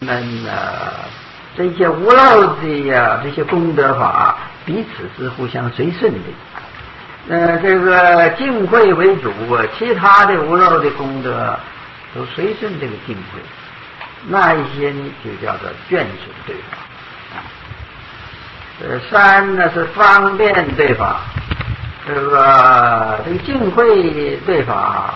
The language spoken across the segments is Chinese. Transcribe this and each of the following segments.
们这些无漏的这些功德法彼此是互相随顺的。这个净慧为主，其他的无漏的功德都随顺这个净慧。那一些呢，就叫做眷属对法。三呢是方便对法，这个净慧对法，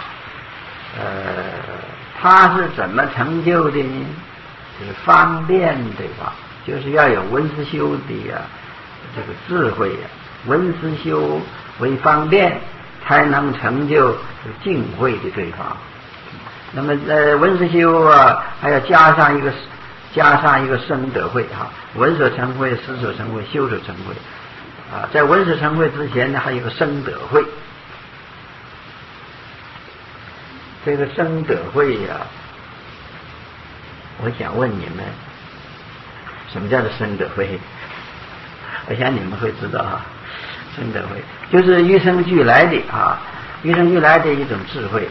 它是怎么成就的呢？就是方便对法，就是要有闻思修的这个智慧闻思修为方便，才能成就净慧的对法。那么闻思修还要加上一个生德慧闻所成慧、思所成慧、修所成慧在闻所成慧之前呢，还有一个生德慧。这个生德慧我想问你们，什么叫做生德慧？我想你们会知道生德慧就是与生俱来的与生俱来的一种智慧。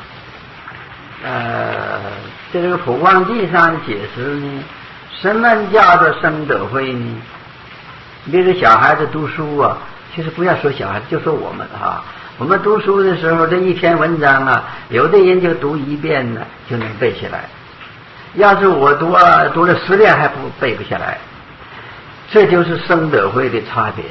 这个普光记上解释呢，什么叫做生德慧呢？比如小孩子读书其实不要说小孩子，就说我们我们读书的时候，这一篇文章有的人就读一遍呢就能背下来，要是我读了10遍还背不下来，这就是生德慧的差别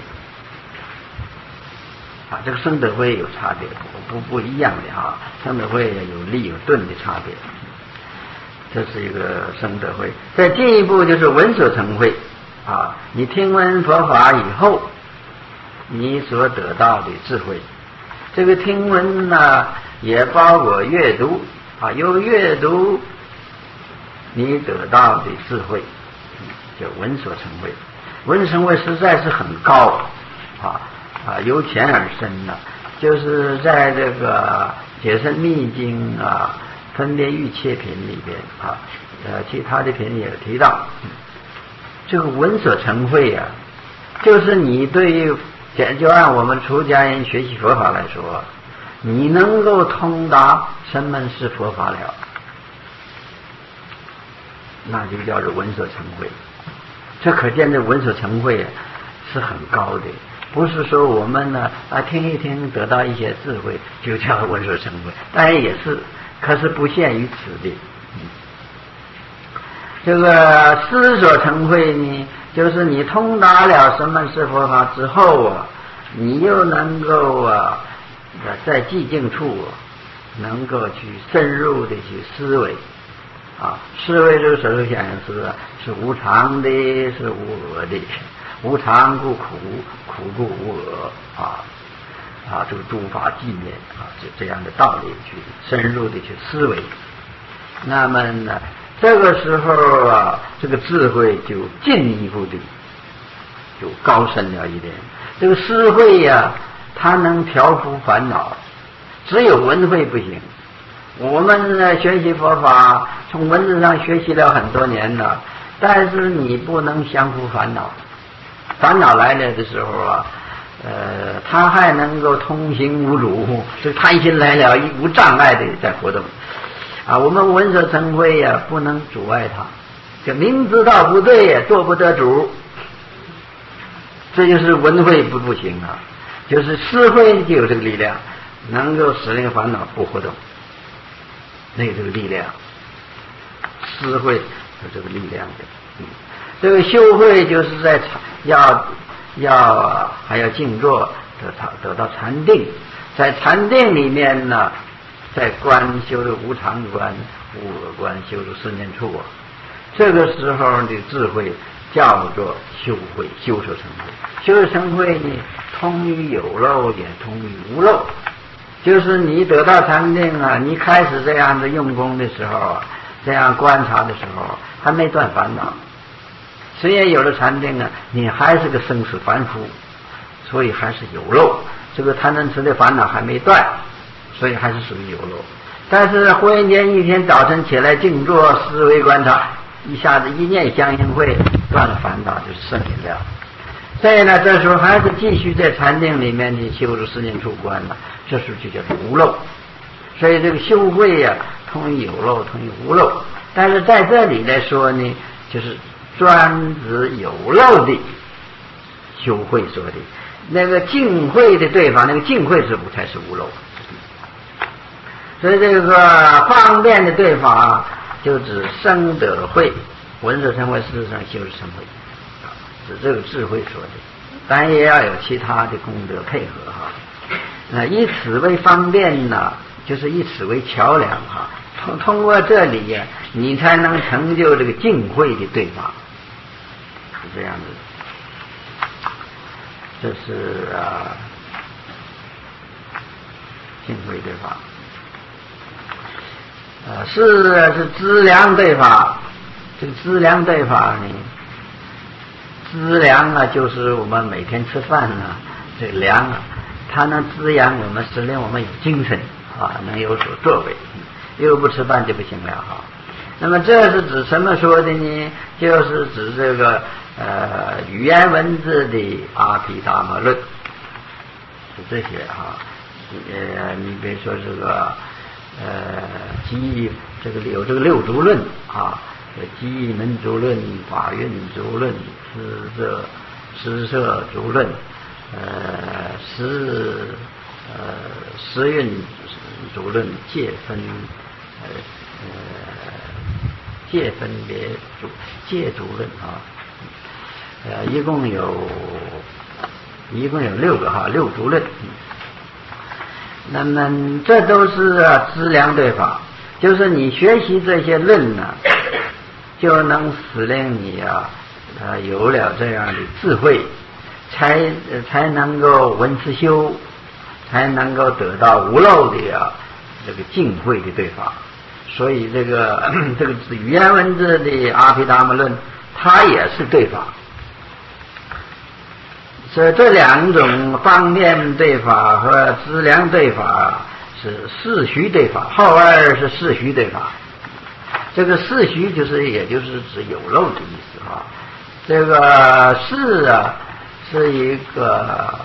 这个生德慧有差别，不一样的生德慧有立有顿的差别，这是一个生德慧。再进一步就是闻所成慧你听闻佛法以后，你所得到的智慧，这个听闻呢也包括阅读由阅读你得到的智慧，就闻所成慧。闻所成慧实在是很高由浅而深就是在这个解深密经分别欲切品里边其他的品也有提到，这个闻所成慧就是你对于就按我们出家人学习佛法来说，你能够通达什么是佛法了，那就叫做闻所成慧。这可见这闻所成慧是很高的，不是说我们呢听一听得到一些智慧就叫闻所成慧，当然也是，可是不限于此的。这个思所成慧呢，就是你通达了什么是佛法之后你又能够在寂静处能够去深入的去思维思维这个所受想行识是无常的，是无我的，无常故苦，苦故无我这个诸法寂灭这样的道理去深入的去思维。那么呢这个时候这个智慧就进一步的就高深了一点。这个思慧它能调伏烦恼，只有闻慧不行。我们学习佛法从文字上学习了很多年了，但是你不能降伏烦恼。烦恼来了的时候它还能够通行无阻，这贪心来了无障碍的在活动我们闻所成慧不能阻碍它，就明知道不对做不得主，这就是闻慧不行就是思慧就有这个力量，能够使那个烦恼不活动，那个这个力量，思慧有这个力量的。这个修慧就是在还要静坐得到禅定，在禅定里面呢在修的无常观、无我观，修的四念处这个时候的智慧叫做修慧，修所成慧。修所成慧呢通于有漏也通于无漏，就是你得到禅定你开始这样的用功的时候这样观察的时候还没断烦恼，虽然有了禅定你还是个生死凡夫，所以还是有漏，这个贪嗔痴的烦恼还没断，所以还是属于有漏。但是忽然间一天早晨起来静坐思维观察，一下子一念相应会断了烦恼，就是圣明了。所以呢这时候还是继续在禅定里面去修入四念处观这时候就叫无漏。所以这个修慧通于有漏，通于无漏。 但是在这里来说呢，就是专指有漏的修慧说的，那个净慧的对方，那个净慧之物才是无漏。所以这个方便的对法就指生得慧，闻所成慧，事实上修是成慧，指这个智慧说的，当然也要有其他的功德配合哈。以此为方便呢，就是以此为桥梁哈。通过这里呀，你才能成就这个净慧的对法，是这样子。这是净慧对法。是资粮对法。这个资粮对法呢，资粮啊，就是我们每天吃饭啊，这个粮啊，它能滋养我们，使令我们有精神啊，能有所作为。又不吃饭就不行了哈。那么这是指什么说的呢？就是指这个语言文字的阿毗达摩论，是这些哈。你比如说这个这个有这个六足论啊，机义门足论、法运足论、施摄足论、时运足论、界分别界足论啊，一共有6个哈，六足论。那么这都是资粮对法，就是你学习这些论呢，就能使令你有了这样的智慧，才能够闻思修，才能够得到无漏的这个净慧的对法。所以这个语言文字的阿毗达摩论，它也是对法。所以这两种方便对法和资粮对法是四虚对法，后二是四虚对法。这个四虚也就是指有漏的意思啊。这个四是一个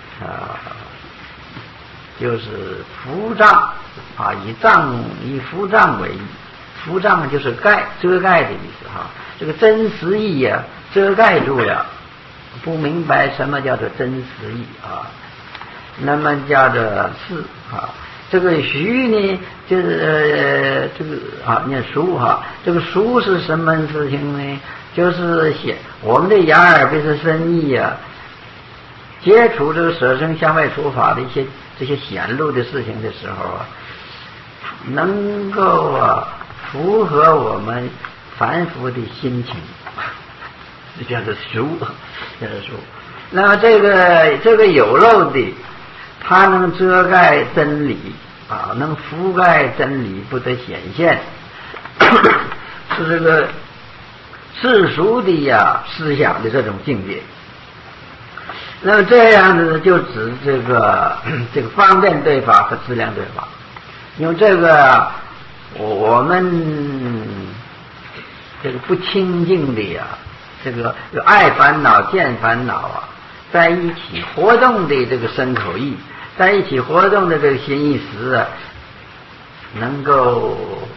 就是伏障啊，以伏障为义，伏障就是遮盖的意思哈。这个真实义遮盖住了，不明白什么叫做真实义啊，那么叫做是啊。这个虚呢，就是这个念熟哈，这个熟是什么事情呢？就是我们的眼耳鼻舌身意接触这个舍身向外出法的这些显露的事情的时候能够符合我们凡夫的心情，这叫做熟，叫做熟。那么这个有漏的，它能遮盖真理能覆盖真理不得显现，是这个世俗的思想的这种境界。那么这样子就指这个方便对法和资粮对法。因为这个我们这个不清净的这个有爱烦恼见烦恼在一起活动的这个身口意，在一起活动的这个心意识能够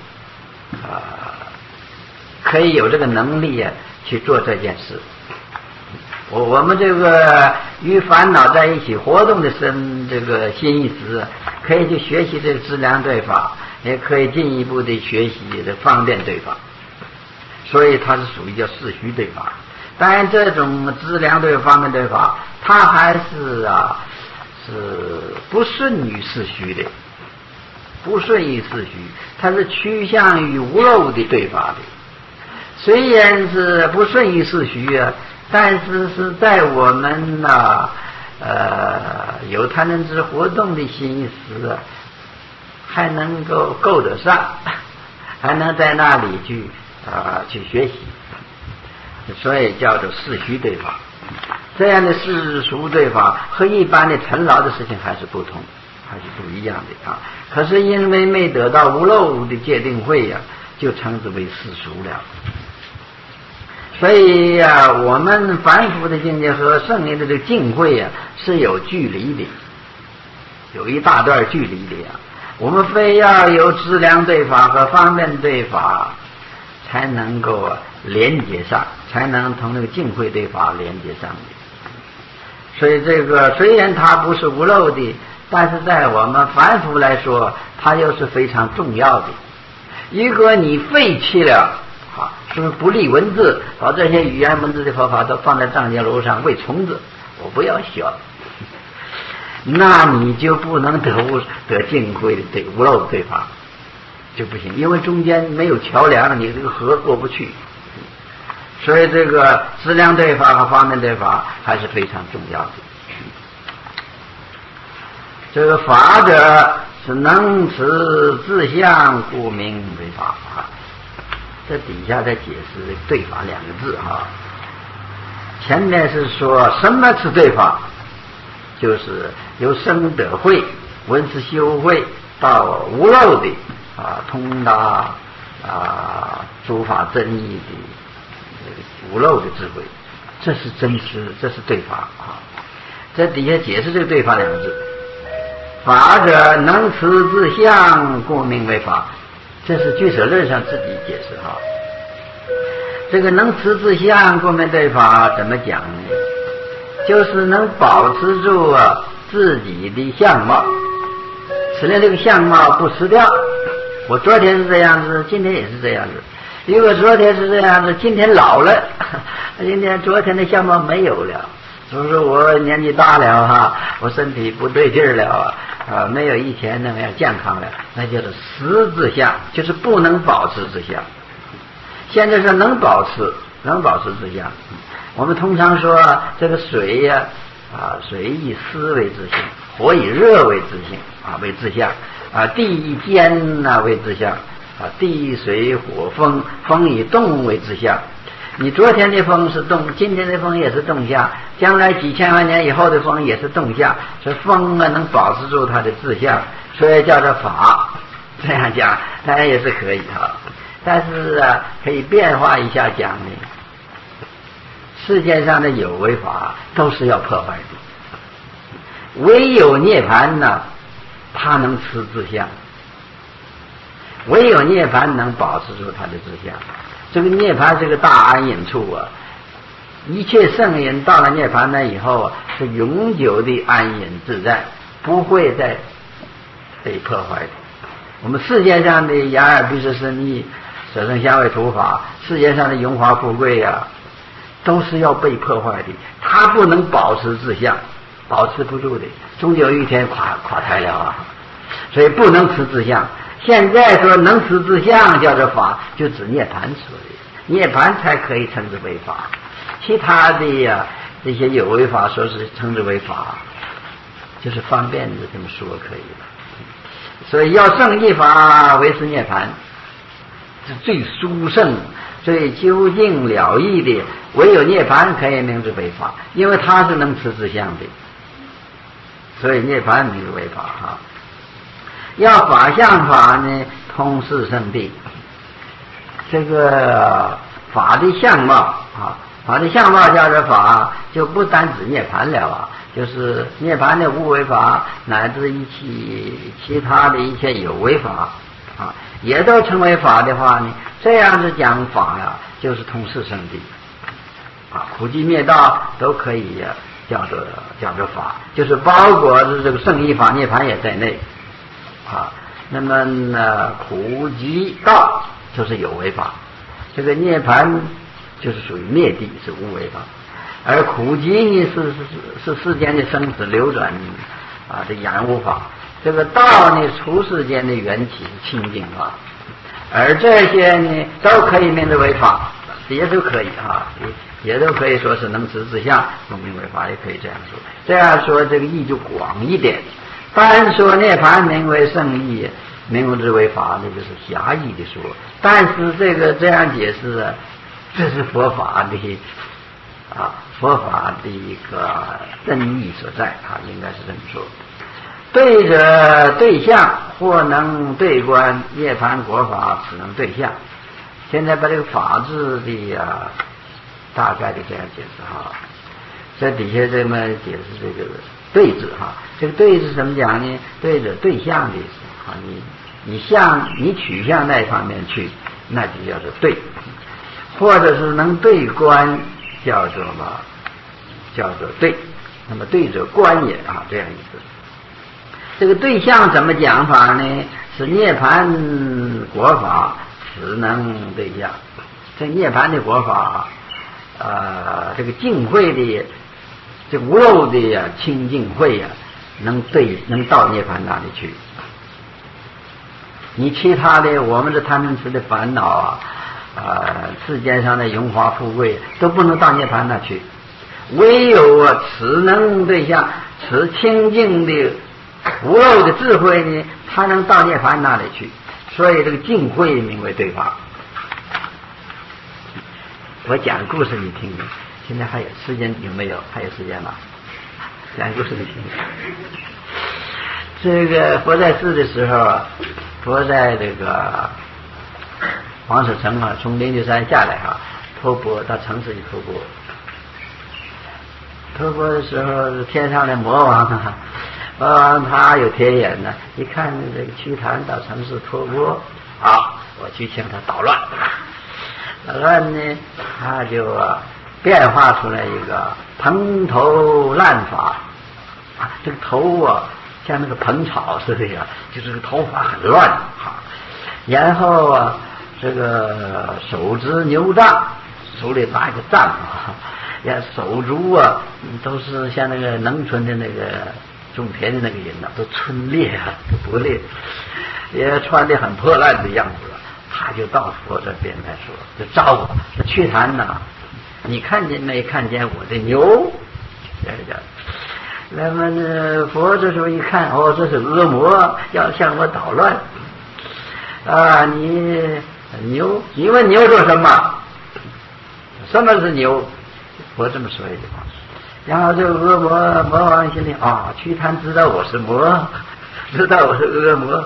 可以有这个能力去做这件事。我们这个与烦恼在一起活动的这个心意识，可以去学习这个资粮对法，也可以进一步的学习这方便对法，所以它是属于叫四虚对法。当然这种资粮对方便对法，它还是不顺于四虚的，不顺于四虚，它是趋向于无漏的对法的。虽然是不顺于四虚但是是在我们有贪嗔痴活动的心意识还能够得上，还能在那里去学习，所以叫做四虚对法。这样的世俗对法和一般的尘劳的事情还是不同，还是不一样的可是因为没得到无漏的戒定慧就称之为世俗了。所以我们凡夫的境界和圣人的这个境慧是有距离的，有一大段距离的我们非要有资粮对法和方便对法才能够连接上，才能同那个净慧对法连接上的。所以这个虽然它不是无漏的，但是在我们凡夫来说，它又是非常重要的。如果你废弃了是不是不立文字，把这些语言文字的佛法都放在藏经楼上喂虫子，我不要学，那你就不能得净慧的对无漏的对法就不行，因为中间没有桥梁，你这个河过不去。所以这个质量对法和方面对法还是非常重要的。这个法者是能持自相，故名为法这底下再解释对法两个字前面是说什么是对法，就是由生得慧，闻思修慧，到无漏的通达诸法真义的无漏的智慧，这是真实，这是对法这底下解释这个对法两个字，法者能持自相，故名为法，这是俱舍论上自己解释这个能持自相，故名对法怎么讲呢？就是能保持住自己的相貌，使得这个相貌不失掉。我昨天是这样子，今天也是这样子。如果昨天是这样子，今天老了，昨天的相貌没有了。就是我年纪大了我身体不对劲了没有以前那么样健康了，那就是失自相，就是不能保持自相。现在是能保持自相。我们通常说这个水水以湿为自性，火以热为自性为自相地以坚为自相地水火风，风以动为自相。你昨天的风是动，今天的风也是动相，将来几千万年以后的风也是动相，所以风能保持住它的自相，所以叫做法。这样讲当然也是可以但是可以变化一下讲呢，世界上的有为法都是要破坏的，唯有涅槃呢，它能持自相，唯有涅槃能保持住它的自相。这个涅槃是个大安隐处一切圣人到了涅槃那以后是永久的安隐自在，不会再被破坏的。我们世界上的雅尔毗舍舍利、舍生香味土法，世界上的荣华富贵都是要被破坏的，它不能保持自相，保持不住的，终究有一天垮台了所以不能持自相。现在说能持自相叫做法，就指涅槃说的，涅槃才可以称之为法，其他的这些有为法说是称之为法，就是方便的这么说可以了。所以要胜一法为是涅槃，是最殊胜最究竟了义的，唯有涅槃可以名之为法，因为它是能持自相的，所以涅槃名之为法要法相法呢，通四圣谛。这个法的相貌法的相貌叫做法，就不单指涅槃了就是涅槃的无为法，乃至其他的一切有为法也都成为法的话呢，这样子讲法就是通四圣谛苦集灭道都可以叫做法，就是包括是这个圣义法涅槃也在内那么苦集道就是有为法，这个涅槃就是属于灭地，是无为法，而苦集呢是世间的生死流转的染污法，这个道呢除世间的缘起清净法，而这些呢都可以名之为法，也都可以也都可以说是能持自相名为法，也可以这样说。这样说这个义就广一点，单说涅槃名为圣义，名之为法，那就是狭义的说。但是这样解释这是佛法的佛法的一个真义所在应该是这么说。对着对象，或能对观涅槃果法，只能对象。现在把这个法字的大概的这样解释在底下这么解释这个对字这个对是怎么讲呢？对着对象的意思你取向那方面去， 那就叫做对，或者是能对观，叫做什么？叫做对。那么对者观也啊，这样意思。这个对象怎么讲法呢？是涅槃果法只能对象。这涅槃的果法，这个净慧的，这无漏的呀，清净慧呀，能到涅槃那里去。你其他的，我们的贪嗔痴的烦恼世间上的荣华富贵都不能到涅槃那去，唯有此能对象，此清净的无漏的智慧呢，它能到涅槃那里去。所以这个净慧名为对法。我讲故事你听听，现在还有时间有没有？还有时间吗？讲故事你听听。这个佛在世的时候佛在这个黄守城从灵鹫山下来托钵到城市去托钵。托钵的时候，天上的魔王他有天眼呢，一看这个瞿昙到城市托钵，我去向他捣乱。捣乱呢，他就变化出来一个蓬头烂发这个头像那个蓬草似的就是这个头发很乱然后这个手执牛杖，手里拿一个杖手足都是像那个农村的那个种田的那个人都皴裂都不裂，也穿得很破烂的样子。他就到佛这边来说，就招呼说：“瞿昙呐，你看见没看见我的牛？”那么呢，佛这时候一看，这是恶魔要向我捣乱你牛，你问牛做什么？什么是牛？佛这么说一句话。然后这个恶魔王心里瞿昙知道我是魔，知道我是恶魔。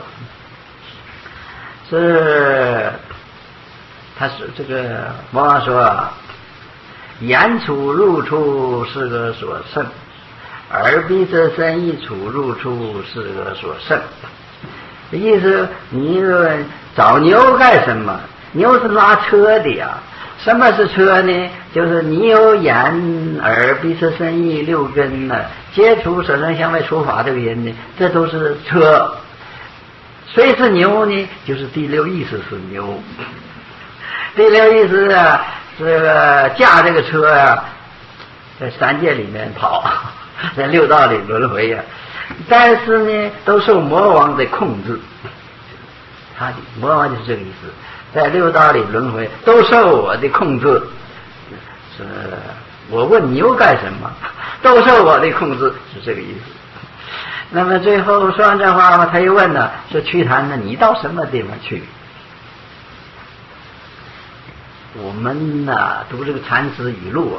他是这个魔王说言出入出是个所胜，耳鼻舌身意处入出是个所胜。意思你找牛干什么？牛是拉车的呀。什么是车呢？就是你有眼耳鼻舌身意六根接触色声香味触法这个人呢，这都是车。谁是牛呢？就是第六意识是牛。第六意识这个驾这个车在三界里面跑，在六道里轮回但是呢都受魔王的控制。魔王就是这个意思，在六道里轮回都受我的控制。我问牛干什么？都受我的控制，是这个意思。那么最后说完这话他又问说瞿昙呢，你到什么地方去？我们读这个禅师语录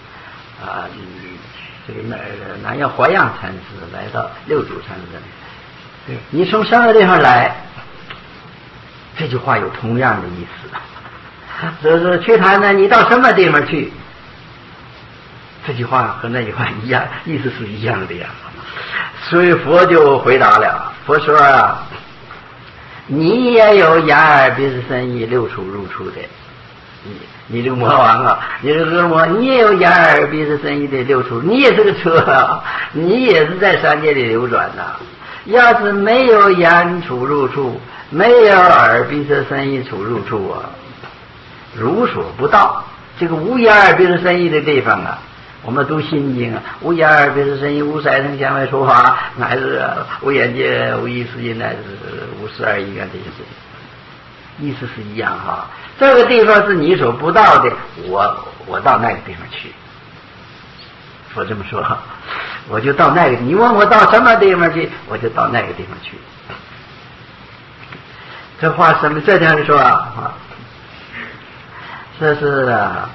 这个南阳华阳禅师来到六祖禅师，你从什么地方来？这句话有同样的意思。就是瞿昙呢，你到什么地方去？这句话和那句话一样，意思是一样的呀。所以佛就回答了，佛说你也有眼耳鼻舌身意六处入出的。你这个魔王你这个恶魔，你也有眼耳鼻舌身意的六处，你也是个车你也是在三界里流转要是没有眼处入处，没有耳鼻舌身意处入处如所不到。这个无眼耳鼻舌身意的地方我们读心经无眼耳鼻舌身意无色声香味触法，乃是无眼界无意识乃是无十二因缘这些事情，意思是一样这个地方是你所不到的，我到那个地方去。佛这么说，我就到那个，你问我到什么地方去，我就到那个地方去。这话什么？这样说这是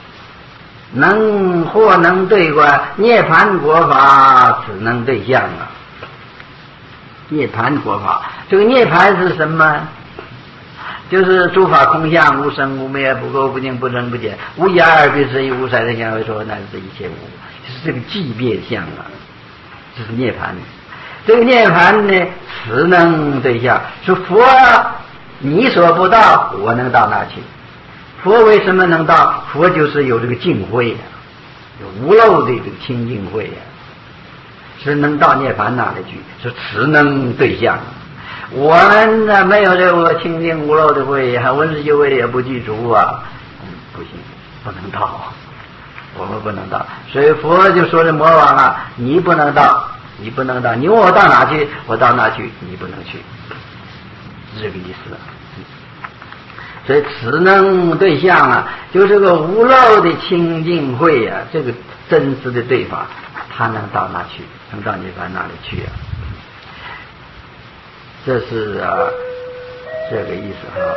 或能对观，涅槃果法只能对象涅槃果法，这个涅槃是什么？就是诸法空相，无生无灭，不垢不净，不增不减，无眼耳鼻舌身意，无色声香味触法，乃至一切无，就是这个寂灭相这是涅槃。这个涅槃呢，此能对象是佛你所不到，我能到哪去？佛为什么能到？佛就是有这个净慧呀，有无漏的这个清净慧呀，是能到涅槃那里去，是此能对象。我们呢没有这个清净无漏的慧，还文思修慧也不具足啊，不行，不能到，我们不能到。所以佛就说这魔王啊，你不能到，你不能到，你问我到哪去，我到哪去，你不能去，是这个意思。所以此能对象啊，就是个无漏的清净慧啊，这个真实的对法，他能到哪去？能到涅槃那里去啊？这是这个意思哈。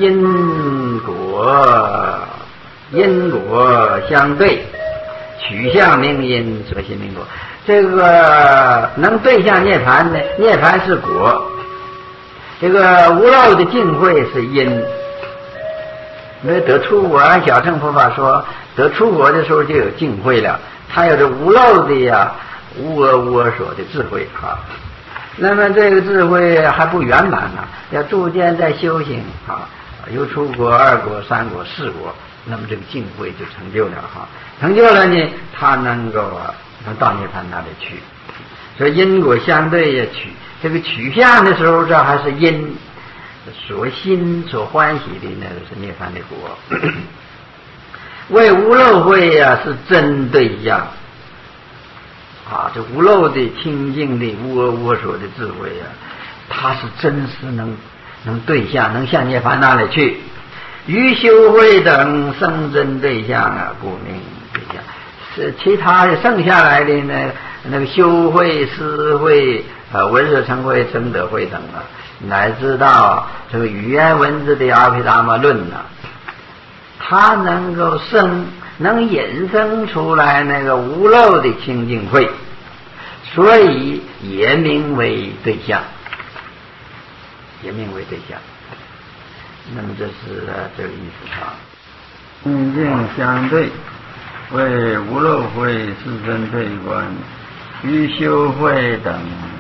因果相对，取向明因，所行明果。这个能对象涅槃呢？涅槃是果，这个无漏的净慧是因。因为得出果，按小乘佛法说，得出果的时候就有净慧了，他有这无漏的呀，无我无我所的智慧啊。那么这个智慧还不圆满呢，要逐渐在修行啊，有出果、二果、三果、四果，那么这个净慧就成就了哈。成就了呢，他能够能到涅槃那里去。所以因果相对也这个取向的时候，这还是因。所心所欢喜的那个是涅槃的果，为无漏慧啊是真对象啊，这无漏的清净的无我无我所的智慧啊，它是真实能对象，能向涅槃那里去。于修慧等生真对象啊，故名对象。是其他的剩下来的呢，那个修慧、思慧、闻舍成慧、生得慧等啊。乃至到这个语言文字的阿毗达摩论呢，它能够能引生出来那个无漏的清净慧，所以也名为对象，也名为对象。那么这是这个意思啊。清净相对，为无漏慧是真对观，于修慧等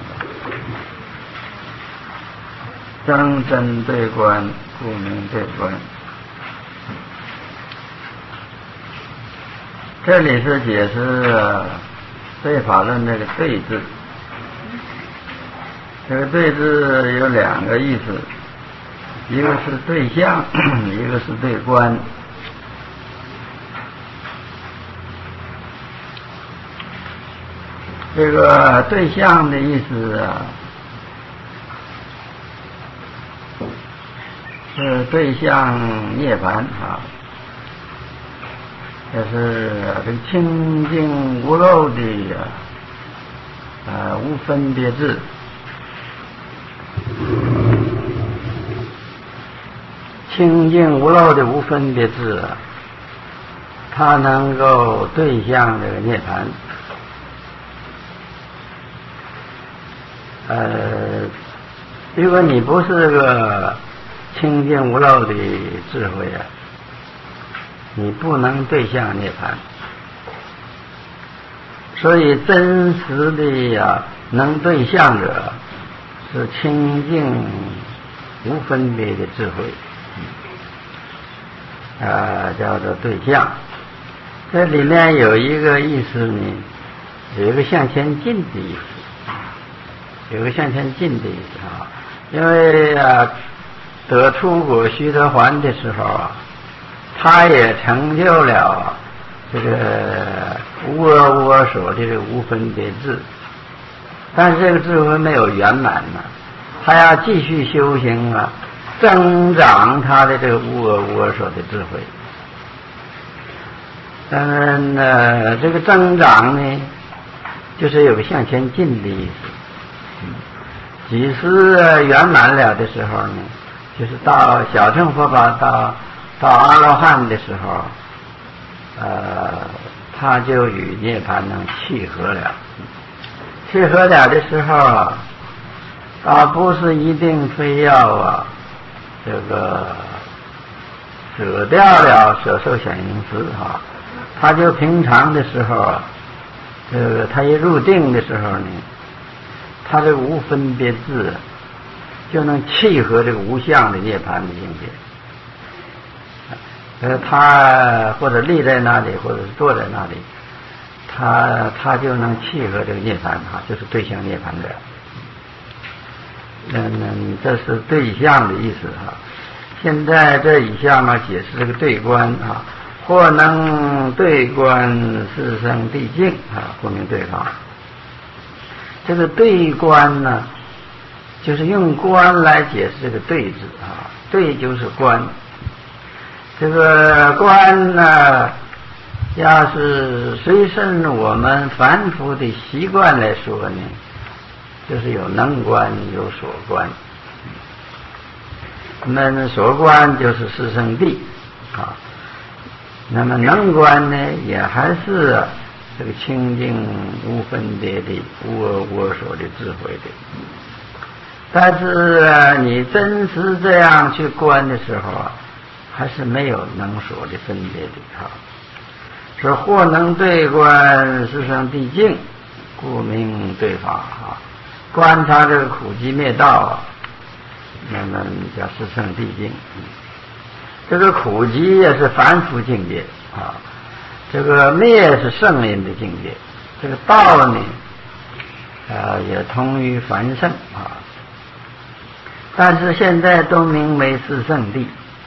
生真对观，故名对观。这里是解释对法论这个对字，这个对字有两个意思，一个是对象，一个是对观。这个对象的意思啊，是对象涅槃啊，就是这个清净无漏的无分别智，清净无漏的无分别智啊，它能够对象这个涅槃。如果你不是个清净无漏的智慧啊，你不能对象涅槃。所以真实的能对象者是清净无分别的智慧，叫做对象。这里面有一个意思呢，有一个向前进的意思，有个向前进的意思啊。因为得出果须得还的时候啊，他也成就了这个无我无我所的这个无分别智，但是这个智慧没有圆满呢，他要继续修行啊，增长他的这个无我无我所的智慧。当然呢，这个增长呢，就是有个向前进的意思。几时圆满了的时候呢，就是到小乘佛法到阿罗汉的时候，他就与涅槃能契合了。契合了的时候倒不是一定非要这个舍掉了舍受想行识他就平常的时候这个他一入定的时候呢，他这个无分别智就能契合这个无相的涅槃的境界。他或者立在那里，或者是坐在那里，他就能契合这个涅槃就是对象涅槃的。这是对象的意思现在这以下呢，解释这个对观或能对观四圣谛境不明对方。这个对观呢，就是用观来解释这个对字对就是观。这个观呢，要是随顺我们凡夫的习惯来说呢，就是有能观有所观。那么所观就是四圣谛那么能观呢，也还是这个清净无分别的无我我所的智慧的。但是你真实这样去观的时候还是没有能所的分别的说或能对观四圣谛境，故名对法观察这个苦集灭道那么叫四圣谛境。这个苦集也是凡夫境界这个灭是圣人的境界。这个道呢也通于凡圣但是现在都名为四圣谛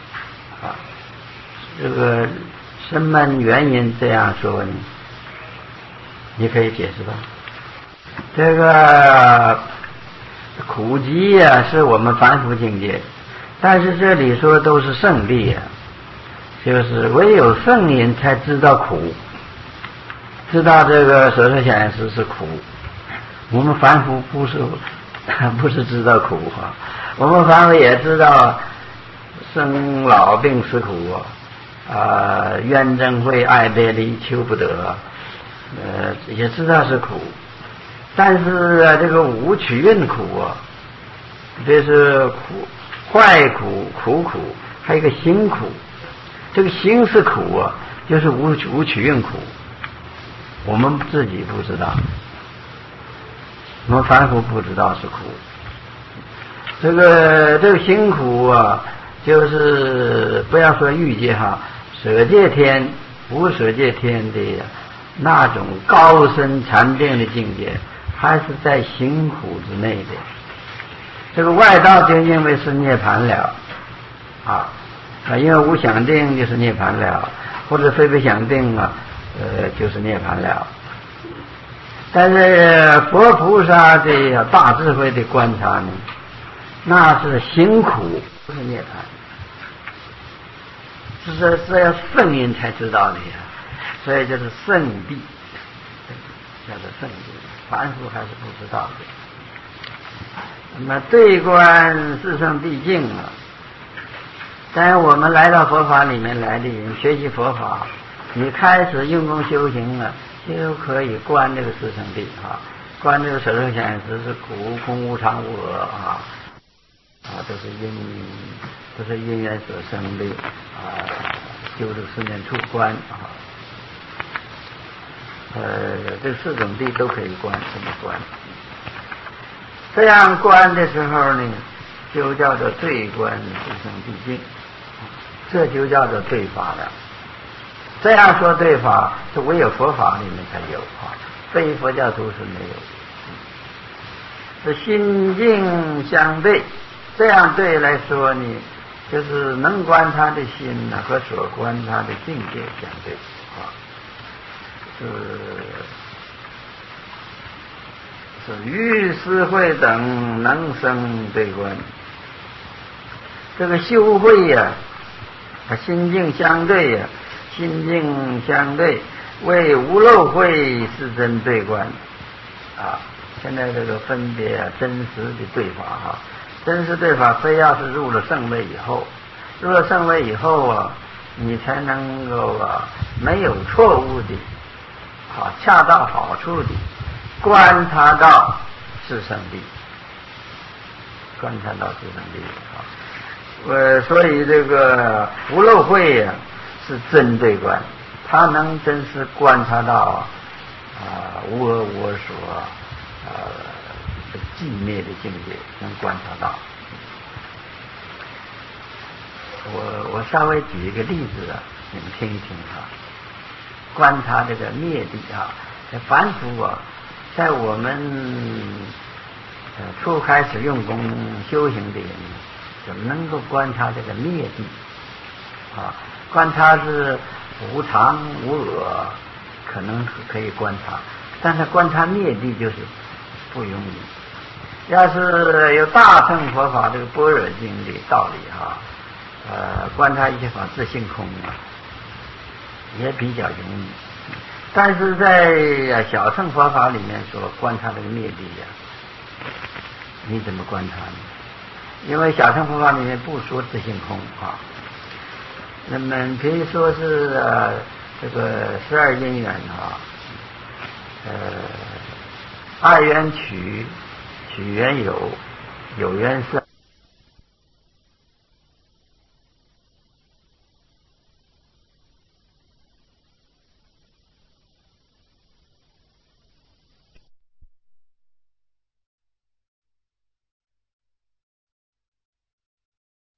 这个什么原因这样说呢？你可以解释吧。这个苦集是我们凡夫境界，但是这里说都是圣谛就是唯有圣人才知道苦，知道这个舍身显实是苦。我们凡夫不是知道苦我们凡夫也知道生老病死苦怨憎会爱别离求不得也知道是苦。但是这个五取运苦这是苦，坏苦苦苦，还有一个行苦。这个行是苦就是五取运苦，我们自己不知道，我们凡夫不知道是苦。这个行苦就是不要说欲界舍界天无舍界天的那种高深禅定的境界，还是在行苦之内的。这个外道就因为是涅槃了因为无想定就是涅槃了，或者非不想定就是涅槃了。但是佛菩萨的大智慧的观察呢，那是行苦不是涅槃，是要圣人才知道的所以就是圣谛，叫做圣谛，凡夫还是不知道的。那么对观四圣谛境当然我们来到佛法里面来的人，学习佛法，你开始用功修行就可以观这个四圣谛观这个舍身显实是苦空无常无我都是因缘所生的修这四念处观这四种谛都可以观，这么观。这样观的时候呢，就叫做对观四圣谛境，这就叫做对法了。这样说对法是唯有佛法里面才有非佛教徒是没有。是心境相对，这样对来说呢，就是能观他的心和所观他的境界相对是于思会等能生对观。这个修会心境相对心境相对为无漏会是真对观现在这个分别真实的对法真实对法非要是入了圣位以后，你才能够没有错误的恰到好处的观察到四圣谛，所以这个无漏会是真对观，他能真实观察到无我我所寂灭的境界，能观察到。 我稍微举一个例子啊，你们听一听啊。观察这个灭地啊，凡夫啊，在我们初开始用功修行的人，怎么能够观察这个灭地啊？观察是无常无我，可能可以观察，但是观察灭地就是不容易。要是有大乘佛法这个般若经的道理哈，观察一切法自性空啊，也比较容易。但是在小乘佛法里面说观察这个灭地呀，你怎么观察呢？因为小乘佛法里面不说自性空啊。那么比如说是这个12因缘啊，二缘取，取缘有，有缘生，